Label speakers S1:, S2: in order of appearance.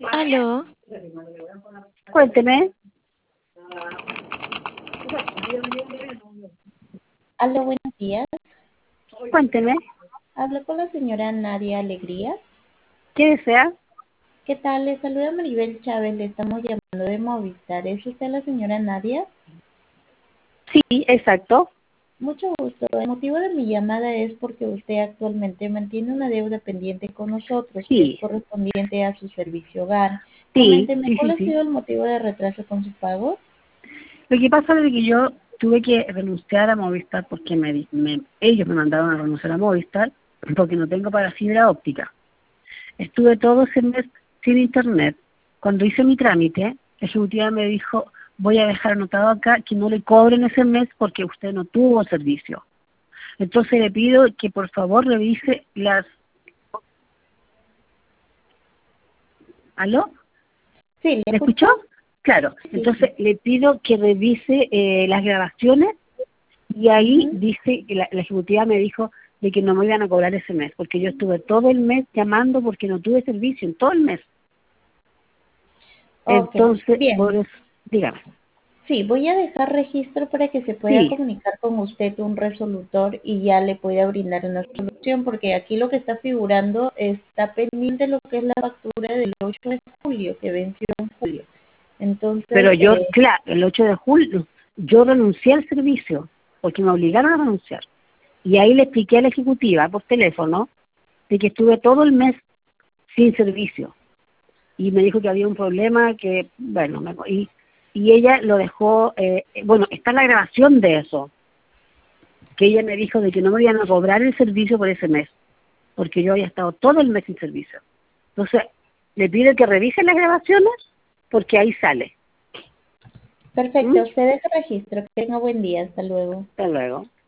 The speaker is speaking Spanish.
S1: Aló,
S2: Cuénteme.
S3: Aló, buenos días.
S2: Cuénteme.
S3: Hablo con la señora Nadia Alegrías.
S2: ¿Qué desea?
S3: ¿Qué tal? Le saluda Maribel Chávez, le estamos llamando de Movistar. ¿Es usted la señora Nadia?
S2: Sí, exacto.
S3: Mucho gusto. El motivo de mi llamada es porque usted actualmente mantiene una deuda pendiente con nosotros, que es
S2: Sí,
S3: correspondiente a su servicio hogar.
S2: sí,
S3: Coménteme,
S2: sí,
S3: ¿cuál
S2: sí,
S3: ha
S2: sí.
S3: sido el motivo de retraso con su pago?
S2: Lo que pasa es que yo tuve que renunciar a Movistar porque ellos me mandaron a renunciar a Movistar porque no tengo para fibra óptica. Estuve todo ese mes sin internet. Cuando hice mi trámite, la ejecutiva me dijo, voy a dejar anotado acá que no le cobren ese mes porque usted no tuvo servicio. Entonces le pido que por favor revise las... ¿Aló?
S3: Sí, ¿le
S2: ¿Me escuchó?
S3: escucho?
S2: Claro.
S3: Sí.
S2: Entonces le pido que revise las grabaciones y ahí
S3: Ujú.
S2: dice que la ejecutiva me dijo de que no me iban a cobrar ese mes, porque yo estuve todo el mes llamando porque no tuve servicio en todo el mes.
S3: Ok,
S2: Entonces, por
S3: bien.
S2: eso, dígame.
S3: Sí, voy a dejar registro para que se pueda
S2: Sí,
S3: comunicar con usted un resolutor y ya le pueda brindar una solución, porque aquí lo que está figurando está pendiente lo que es la factura del 8 de julio, que venció en julio.
S2: pero
S3: Entonces,
S2: yo, claro, el 8 de julio, yo renuncié al servicio, porque me obligaron a renunciar. Y ahí le expliqué a la ejecutiva por teléfono de que estuve todo el mes sin servicio. Y me dijo que había un problema, que, bueno, y ella lo dejó, bueno, está la grabación de eso, que ella me dijo de que no me iban a cobrar el servicio por ese mes, porque yo había estado todo el mes sin servicio. Entonces, le pido que revise las grabaciones, porque ahí sale. ¿Mm?
S3: perfecto, se deja registro. Que tenga buen día. Hasta luego.
S2: Hasta luego.